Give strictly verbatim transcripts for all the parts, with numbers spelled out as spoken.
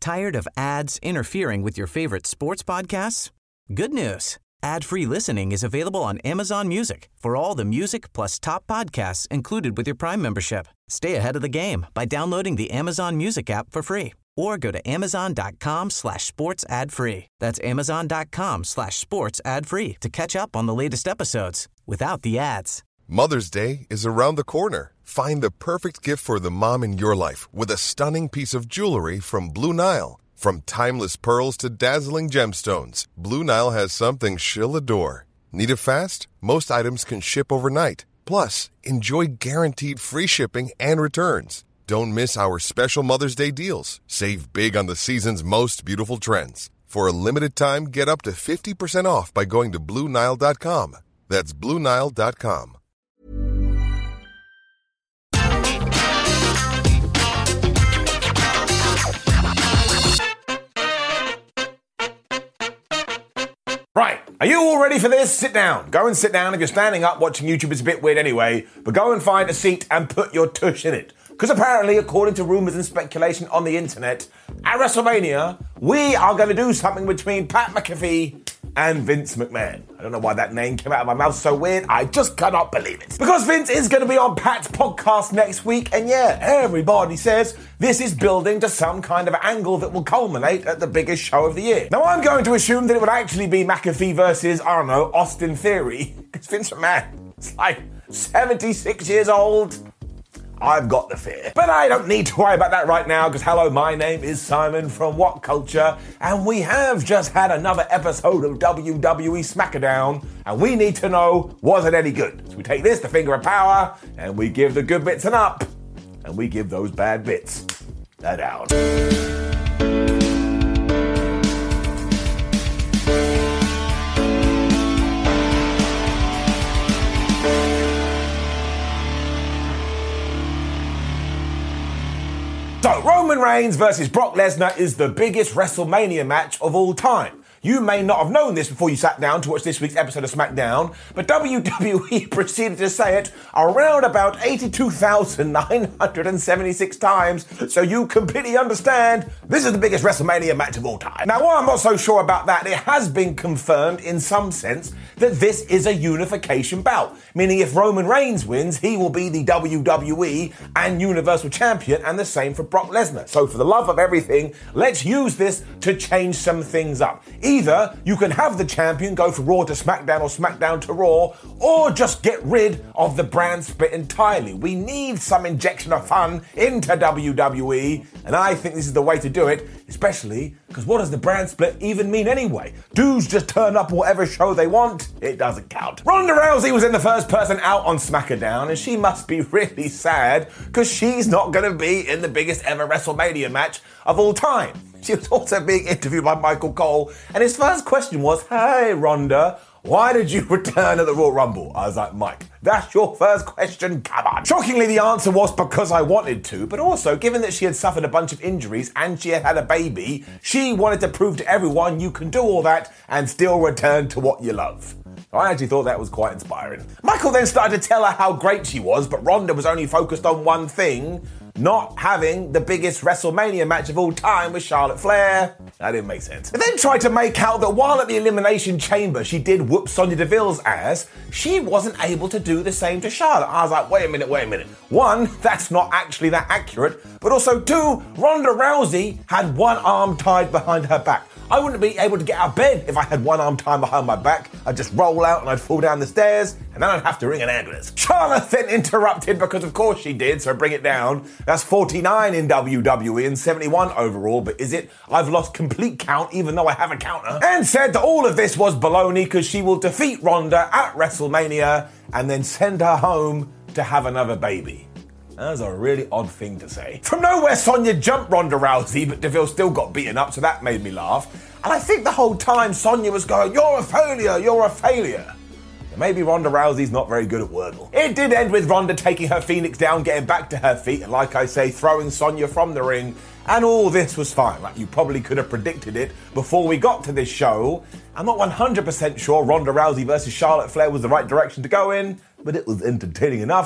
Tired of ads interfering with your favorite sports podcasts? Good news. Ad-free listening is available on Amazon Music for all the music plus top podcasts included with your Prime membership. Stay ahead of the game by downloading the Amazon Music app for free or go to amazon.com slash sports ad free. That's amazon.com slash sports ad free to catch up on the latest episodes without the ads. Mother's Day is around the corner. Find the perfect gift for the mom in your life with a stunning piece of jewelry from Blue Nile. From timeless pearls to dazzling gemstones, Blue Nile has something she'll adore. Need it fast? Most items can ship overnight. Plus, enjoy guaranteed free shipping and returns. Don't miss our special Mother's Day deals. Save big on the season's most beautiful trends. For a limited time, get up to fifty percent off by going to Blue Nile dot com. That's Blue Nile dot com. Right, are you all ready for this? Sit down. Go and sit down. If you're standing up, watching YouTube is a bit weird anyway, but go and find a seat and put your tush in it. Because apparently, according to rumours and speculation on the internet, at WrestleMania, we are going to do something between Pat McAfee and Vince McMahon. I don't know why that name came out of my mouth so weird. I just cannot believe it. Because Vince is going to be on Pat's podcast next week, and yeah, everybody says this is building to some kind of angle that will culminate at the biggest show of the year. Now, I'm going to assume that it would actually be McAfee versus, I don't know, Austin Theory. Because Vince McMahon is like seventy-six years old. I've got the fear. But I don't need to worry about that right now, because hello, my name is Simon from What Culture, and we have just had another episode of W W E SmackDown, and we need to know, was it any good? So we take this, the finger of power, and we give the good bits an up, and we give those bad bits a down. So, Roman Reigns versus Brock Lesnar is the biggest WrestleMania match of all time. You may not have known this before you sat down to watch this week's episode of SmackDown, but W W E proceeded to say it around about eighty-two thousand nine hundred seventy-six times, so you completely understand this is the biggest WrestleMania match of all time. Now, while I'm not so sure about that, it has been confirmed in some sense that this is a unification bout, meaning if Roman Reigns wins, he will be the W W E and Universal Champion, and the same for Brock Lesnar. So for the love of everything, let's use this to change some things up. Either you can have the champion go from Raw to SmackDown or SmackDown to Raw, or just get rid of the brand split entirely. We need some injection of fun into W W E, and I think this is the way to do it, especially because what does the brand split even mean anyway? Dudes just turn up whatever show they want. It doesn't count. Ronda Rousey was in the first person out on SmackDown, and she must be really sad because she's not going to be in the biggest ever WrestleMania match of all time. She was also being interviewed by Michael Cole, and his first question was, "Hey, Ronda, why did you return at the Royal Rumble?" I was like, Mike, that's your first question? Come on. Shockingly, the answer was because I wanted to, but also, given that she had suffered a bunch of injuries and she had had a baby, she wanted to prove to everyone you can do all that and still return to what you love. I actually thought that was quite inspiring. Michael then started to tell her how great she was, but Ronda was only focused on one thing, not having the biggest WrestleMania match of all time with Charlotte Flair. That didn't make sense. It then tried to make out that while at the Elimination Chamber she did whoop Sonya Deville's ass, she wasn't able to do the same to Charlotte. I was like, wait a minute, wait a minute. One, that's not actually that accurate, but also two, Ronda Rousey had one arm tied behind her back. I wouldn't be able to get out of bed if I had one arm tied behind my back. I'd just roll out and I'd fall down the stairs, and then I'd have to ring an ambulance. Charlotte then interrupted, because of course she did, so bring it down. That's forty-nine in W W E and seventy-one overall, but is it? I've lost complete count even though I have a counter. And said that all of this was baloney because she will defeat Ronda at WrestleMania and then send her home to have another baby. That was a really odd thing to say. From nowhere, Sonya jumped Ronda Rousey, but Deville still got beaten up, so that made me laugh. And I think the whole time Sonya was going, "You're a failure, you're a failure." And maybe Ronda Rousey's not very good at Wordle. It did end with Ronda taking her Phoenix down, getting back to her feet, and like I say, throwing Sonya from the ring. And all this was fine. Like, you probably could have predicted it before we got to this show. I'm not one hundred percent sure Ronda Rousey versus Charlotte Flair was the right direction to go in, but it was entertaining enough.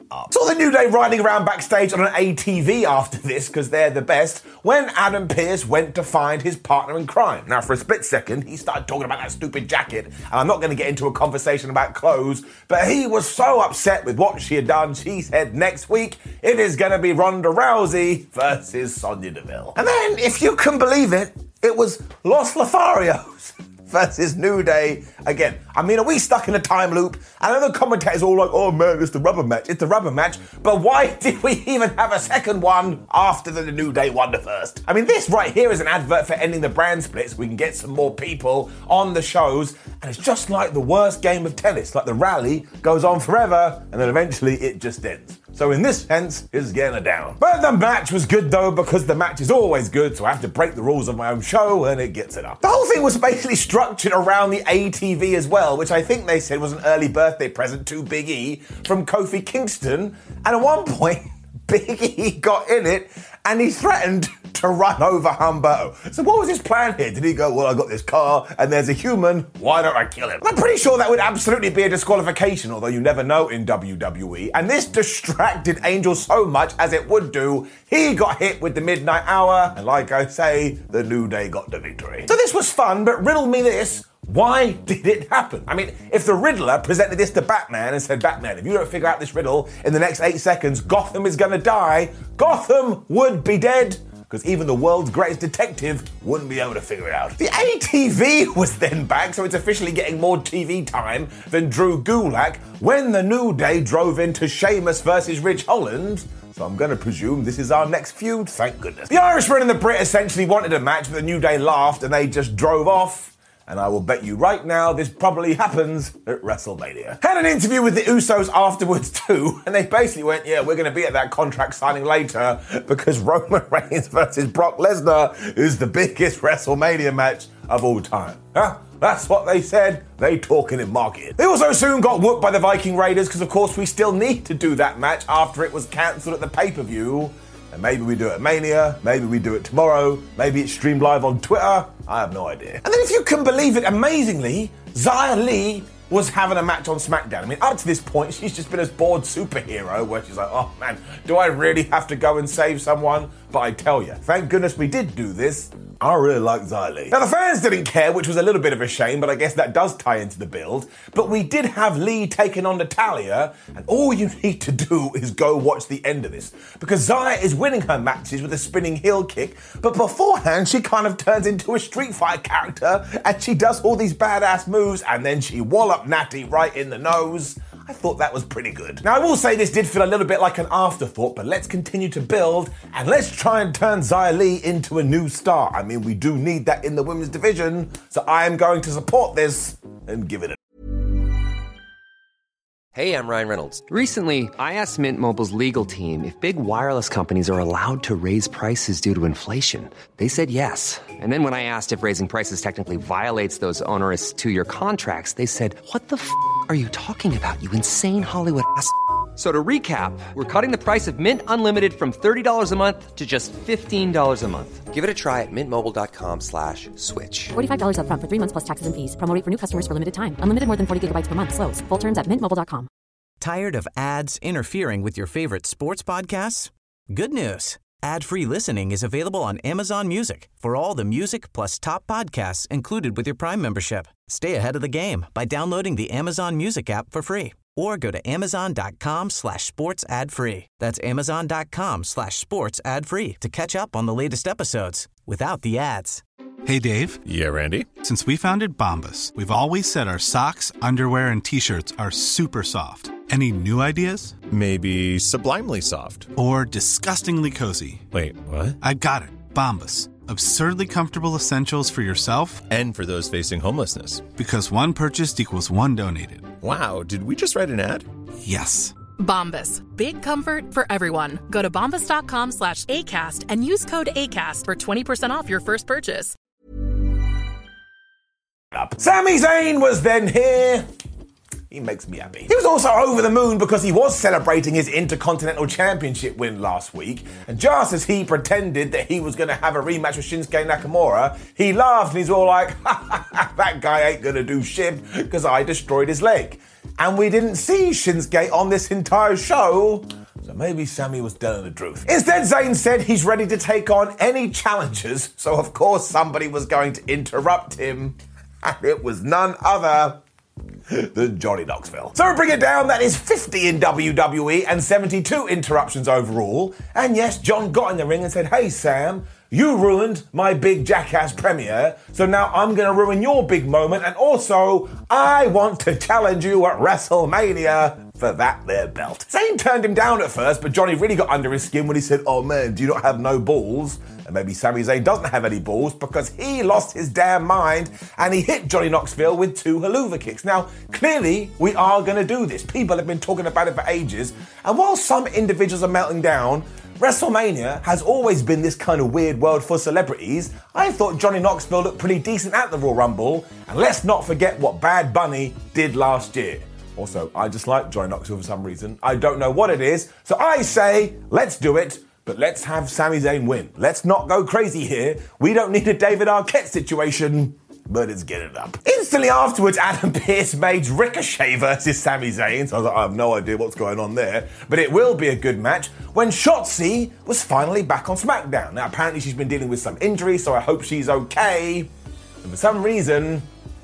up. Saw the New Day riding around backstage on an A T V after this, because they're the best, when Adam Pearce went to find his partner in crime. Now, for a split second, he started talking about that stupid jacket, and I'm not going to get into a conversation about clothes, but he was so upset with what she had done, she said next week it is going to be Ronda Rousey versus Sonya Deville. And then, if you can believe it, it was Los Lotharios versus New Day again. I mean, are we stuck in a time loop? I know the commentators are all like, oh man, it's the rubber match. It's the rubber match. But why did we even have a second one after the New Day won the first? I mean, this right here is an advert for ending the brand splits. We can get some more people on the shows. And it's just like the worst game of tennis. Like the rally goes on forever and then eventually it just ends. So in this sense, it's getting a down. But the match was good though, because the match is always good, so I have to break the rules of my own show and it gets it up. The whole thing was basically structured around the A T V as well, which I think they said was an early birthday present to Big E from Kofi Kingston. And at one point, Big E got in it and he threatened to run over Humberto. So what was his plan here? Did he go, well, I got this car and there's a human, why don't I kill him? I'm pretty sure that would absolutely be a disqualification, although you never know in W W E. And this distracted Angel so much, as it would do, he got hit with the midnight hour, and like I say, the New Day got the victory. So this was fun, but riddle me this. Why did it happen? I mean, if the Riddler presented this to Batman and said, Batman, if you don't figure out this riddle in the next eight seconds, Gotham is gonna die, Gotham would be dead, because even the world's greatest detective wouldn't be able to figure it out. The A T V was then back, so it's officially getting more T V time than Drew Gulak when the New Day drove into Sheamus versus Ridge Holland. So I'm going to presume this is our next feud, thank goodness. The Irishman and the Brit essentially wanted a match, but the New Day laughed and they just drove off. And I will bet you right now this probably happens at WrestleMania. Had an interview with the Usos afterwards too, and they basically went, yeah, we're going to be at that contract signing later because Roman Reigns versus Brock Lesnar is the biggest WrestleMania match of all time. Huh? That's what they said. They talking in marketing. They also soon got whooped by the Viking Raiders because, of course, we still need to do that match after it was cancelled at the pay-per-view. And maybe we do it at Mania, maybe we do it tomorrow, maybe it's streamed live on Twitter, I have no idea. And then if you can believe it, amazingly, Xia Li was having a match on SmackDown. I mean, up to this point, she's just been a bored superhero where she's like, oh man, do I really have to go and save someone? But I tell you, thank goodness we did do this. I really like Xia Li. Now, the fans didn't care, which was a little bit of a shame, but I guess that does tie into the build. But we did have Lee taking on Natalya, and all you need to do is go watch the end of this. Because Xia is winning her matches with a spinning heel kick, but beforehand, she kind of turns into a Street Fighter character, and she does all these badass moves, and then she wallop Natty right in the nose. I thought that was pretty good. Now, I will say this did feel a little bit like an afterthought, but let's continue to build, and let's try and turn Xia Li into a new star. I mean, we do need that in the women's division, so I am going to support this and give it a... Hey, I'm Ryan Reynolds. Recently, I asked Mint Mobile's legal team if big wireless companies are allowed to raise prices due to inflation. They said yes. And then when I asked if raising prices technically violates those onerous two-year contracts, they said, what the f*** are you talking about, you insane Hollywood ass f- So to recap, we're cutting the price of Mint Unlimited from thirty dollars a month to just fifteen dollars a month. Give it a try at mintmobile.com slash switch. forty-five dollars up front for three months plus taxes and fees. Promo rate for new customers for limited time. Unlimited more than forty gigabytes per month. Slows full terms at mint mobile dot com. Tired of ads interfering with your favorite sports podcasts? Good news. Ad-free listening is available on Amazon Music for all the music plus top podcasts included with your Prime membership. Stay ahead of the game by downloading the Amazon Music app for free or go to amazon.com slash sports ad free. That's amazon.com slash sports ad free to catch up on the latest episodes without the ads. Hey, Dave. Yeah, Randy. Since we founded Bombas, we've always said our socks, underwear, and T-shirts are super soft. Any new ideas? Maybe sublimely soft. Or disgustingly cozy. Wait, what? I got it. Bombas. Absurdly comfortable essentials for yourself and for those facing homelessness. Because one purchased equals one donated. Wow, did we just write an ad? Yes. Bombas. Big comfort for everyone. Go to bombas.com slash ACAST and use code ACAST for twenty percent off your first purchase. Sami Zayn was then here. He makes me happy. He was also over the moon because he was celebrating his Intercontinental Championship win last week, and just as he pretended that he was going to have a rematch with Shinsuke Nakamura, he laughed and he's all like, ha ha ha, that guy ain't going to do shit because I destroyed his leg. And we didn't see Shinsuke on this entire show, so maybe Sami was telling the truth. Instead, Zayn said he's ready to take on any challengers, so of course somebody was going to interrupt him, and it was none other than Johnny Knoxville. So bring it down, that is fifty in W W E and seventy-two interruptions overall. And yes, John got in the ring and said, hey Sam, you ruined my big jackass premiere, so now I'm going to ruin your big moment, and also, I want to challenge you at WrestleMania for that there belt. Zayn turned him down at first, but Johnny really got under his skin when he said, oh man, do you not have no balls? And maybe Sami Zayn doesn't have any balls because he lost his damn mind and he hit Johnny Knoxville with two haluva kicks. Now, clearly, we are going to do this. People have been talking about it for ages, and while some individuals are melting down, WrestleMania has always been this kind of weird world for celebrities. I thought Johnny Knoxville looked pretty decent at the Royal Rumble, and let's not forget what Bad Bunny did last year. Also, I just like Johnny Knoxville for some reason. I don't know what it is, so I say, let's do it, but let's have Sami Zayn win. Let's not go crazy here. We don't need a David Arquette situation. But it's get it up. Instantly afterwards, Adam Pearce made Ricochet versus Sami Zayn. So I was like, I have no idea what's going on there. But it will be a good match when Shotzi was finally back on SmackDown. Now, apparently she's been dealing with some injury, so I hope she's okay. And for some reason,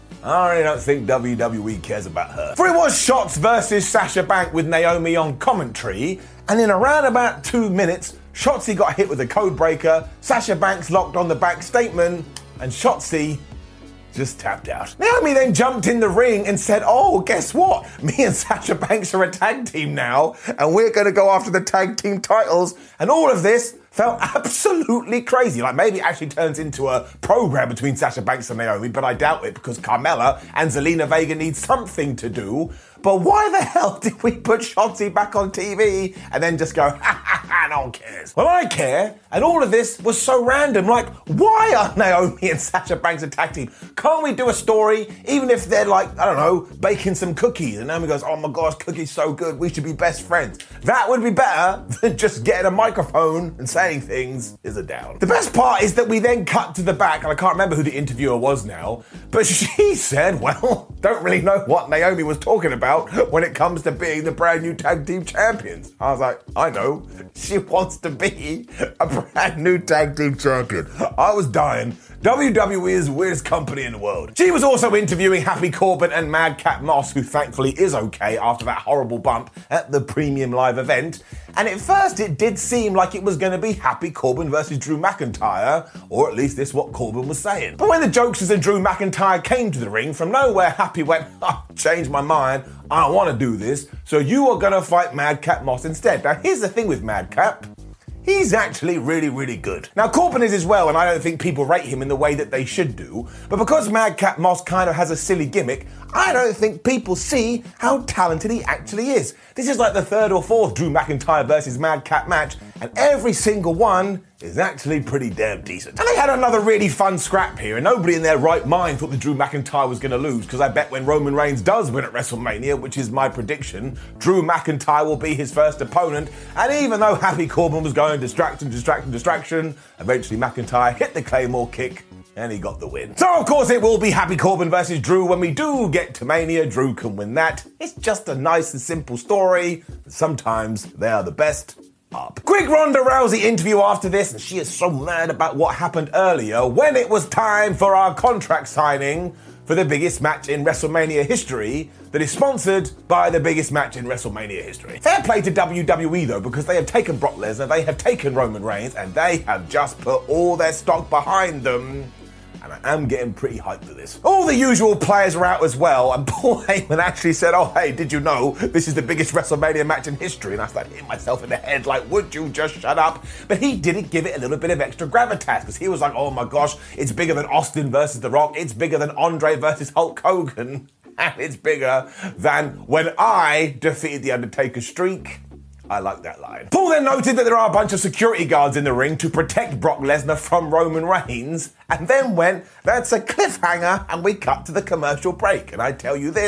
I really don't think W W E cares about her. For it was Shots versus Sasha Banks with Naomi on commentary. And in around about two minutes, Shotzi got hit with a code breaker. Sasha Banks locked on the back statement. And Shotzi just tapped out. Naomi then jumped in the ring and said, oh, guess what? Me and Sasha Banks are a tag team now, and we're going to go after the tag team titles. And all of this felt absolutely crazy. Like, maybe it actually turns into a program between Sasha Banks and Naomi, but I doubt it because Carmella and Zelina Vega need something to do. But why the hell did we put Shotzi back on T V and then just go, ha ha ha, no one cares? Well, I care, and all of this was so random. Like, why are Naomi and Sasha Banks a tag team? Can't we do a story, even if they're like, I don't know, baking some cookies, and Naomi goes, oh my gosh, cookies so good, we should be best friends. That would be better than just getting a microphone and saying things is a down. The best part is that we then cut to the back, and I can't remember who the interviewer was now, but she said, well, don't really know what Naomi was talking about when it comes to being the brand new tag team champions. I was like, I know. She wants to be a brand new tag team champion. I was dying. W W E is the weirdest company in the world. She was also interviewing Happy Corbin and Madcap Moss, who thankfully is okay after that horrible bump at the Premium Live event. And at first it did seem like it was going to be Happy Corbin versus Drew McIntyre, or at least this is what Corbin was saying. But when the Jokesters and Drew McIntyre came to the ring, from nowhere Happy went, oh, changed my mind, I don't want to do this, so you are going to fight Madcap Moss instead. Now here's the thing with Madcap. He's actually really, really good. Now, Corbin is as well, and I don't think people rate him in the way that they should do, but because Madcap Moss kind of has a silly gimmick, I don't think people see how talented he actually is. This is like the third or fourth Drew McIntyre versus Madcap match, and every single one is actually pretty damn decent. And they had another really fun scrap here, and nobody in their right mind thought that Drew McIntyre was going to lose, because I bet when Roman Reigns does win at WrestleMania, which is my prediction, Drew McIntyre will be his first opponent, and even though Happy Corbin was going distraction, distraction, distraction, eventually McIntyre hit the Claymore kick, and he got the win. So, of course, it will be Happy Corbin versus Drew when we do get to Mania. Drew can win that. It's just a nice and simple story. Sometimes they are the best. Up. Quick Ronda Rousey interview after this, and she is so mad about what happened earlier when it was time for our contract signing for the biggest match in WrestleMania history that is sponsored by the biggest match in WrestleMania history. Fair play to W W E though, because they have taken Brock Lesnar, they have taken Roman Reigns, and they have just put all their stock behind them. And I am getting pretty hyped for this. All the usual players are out as well, and Paul Heyman actually said, oh, hey, did you know this is the biggest WrestleMania match in history? And I started hitting myself in the head like, would you just shut up? But he didn't give it a little bit of extra gravitas, because he was like, oh my gosh, it's bigger than Austin versus The Rock, it's bigger than Andre versus Hulk Hogan, and it's bigger than when I defeated The Undertaker's streak. I like that line. Paul then noted that there are a bunch of security guards in the ring to protect Brock Lesnar from Roman Reigns, and then went, that's a cliffhanger, and we cut to the commercial break. And I tell you this,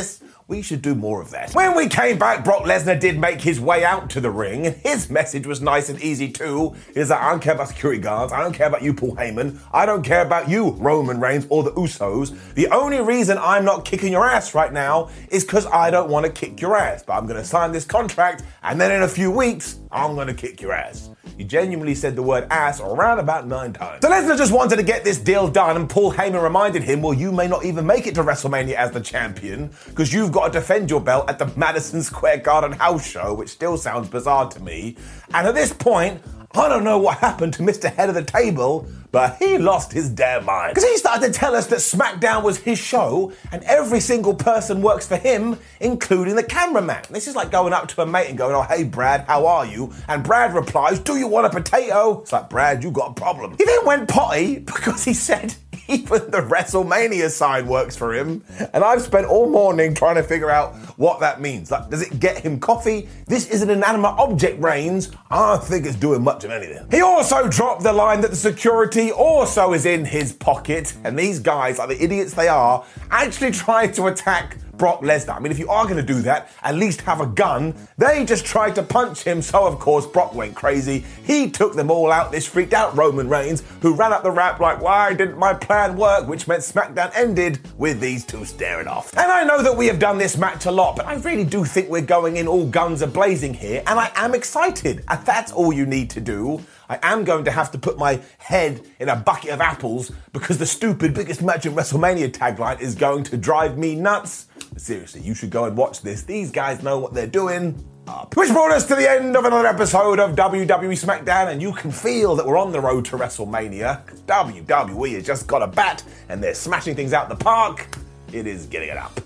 We should do more of that. When we came back, Brock Lesnar did make his way out to the ring, and his message was nice and easy too. He's like, I don't care about security guards, I don't care about you, Paul Heyman, I don't care about you, Roman Reigns, or the Usos. The only reason I'm not kicking your ass right now is because I don't want to kick your ass, but I'm going to sign this contract, and then in a few weeks, I'm going to kick your ass. He genuinely said the word ass around about nine times. So Lesnar just wanted to get this deal done, and Paul Heyman reminded him, well, you may not even make it to WrestleMania as the champion, because you've got to defend your belt at the Madison Square Garden house show, which still sounds bizarre to me. And at this point, I don't know what happened to Mister Head of the Table, but he lost his damn mind. Because he started to tell us that SmackDown was his show, and every single person works for him, including the cameraman. This is like going up to a mate and going, oh, hey, Brad, how are you? And Brad replies, do you want a potato? It's like, Brad, you got a problem. He then went potty because he said even the WrestleMania sign works for him. And I've spent all morning trying to figure out what that means. Like, does it get him coffee? This is an inanimate object, Reigns. I don't think it's doing much of anything. He also dropped the line that the security also is in his pocket. And these guys, like the idiots they are, actually tried to attack Brock Lesnar. I mean, if you are going to do that, at least have a gun. They just tried to punch him, so of course Brock went crazy. He took them all out. This freaked out Roman Reigns, who ran up the ramp like, why didn't my plan work? Which meant SmackDown ended with these two staring off. And I know that we have done this match a lot, but I really do think we're going in all guns a-blazing here, and I am excited. And that's all you need to do. I am going to have to put my head in a bucket of apples because the stupid biggest match in WrestleMania tagline is going to drive me nuts. But seriously, you should go and watch this. These guys know what they're doing. Up. Which brought us to the end of another episode of W W E SmackDown, and you can feel that we're on the road to WrestleMania. W W E has just got a bat, and they're smashing things out the park. It is getting it up.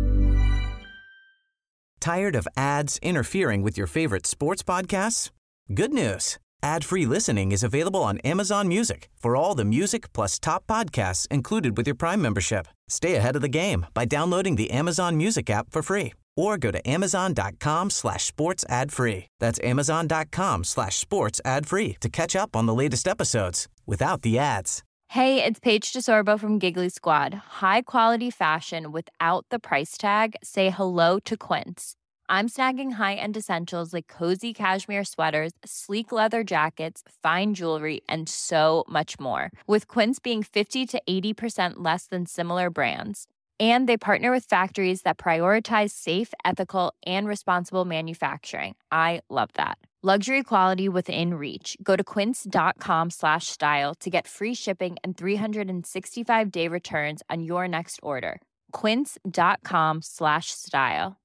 Tired of ads interfering with your favorite sports podcasts? Good news. Ad-free listening is available on Amazon Music for all the music plus top podcasts included with your Prime membership. Stay ahead of the game by downloading the Amazon Music app for free or go to amazon.com slash sports ad free. That's amazon.com slash sports ad free to catch up on the latest episodes without the ads. Hey, it's Paige DeSorbo from Giggly Squad. High quality fashion without the price tag. Say hello to Quince. I'm snagging high-end essentials like cozy cashmere sweaters, sleek leather jackets, fine jewelry, and so much more. With Quince being fifty to eighty percent less than similar brands. And they partner with factories that prioritize safe, ethical, and responsible manufacturing. I love that. Luxury quality within reach. Go to quince.com slash style to get free shipping and three sixty-five day returns on your next order. Quince.com slash style.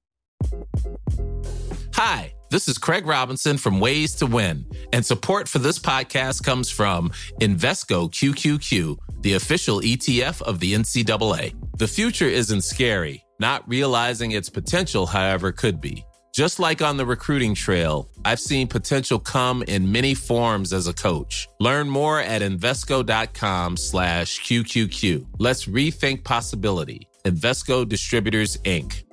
Hi, this is Craig Robinson from Ways to Win, and support for this podcast comes from Invesco Q Q Q, the official E T F of the N C double A. The future isn't scary. Not realizing its potential, however, could be. Just like on the recruiting trail, I've seen potential come in many forms as a coach. Learn more at Invesco.com slash QQQ. Let's rethink possibility. Invesco Distributors, Incorporated.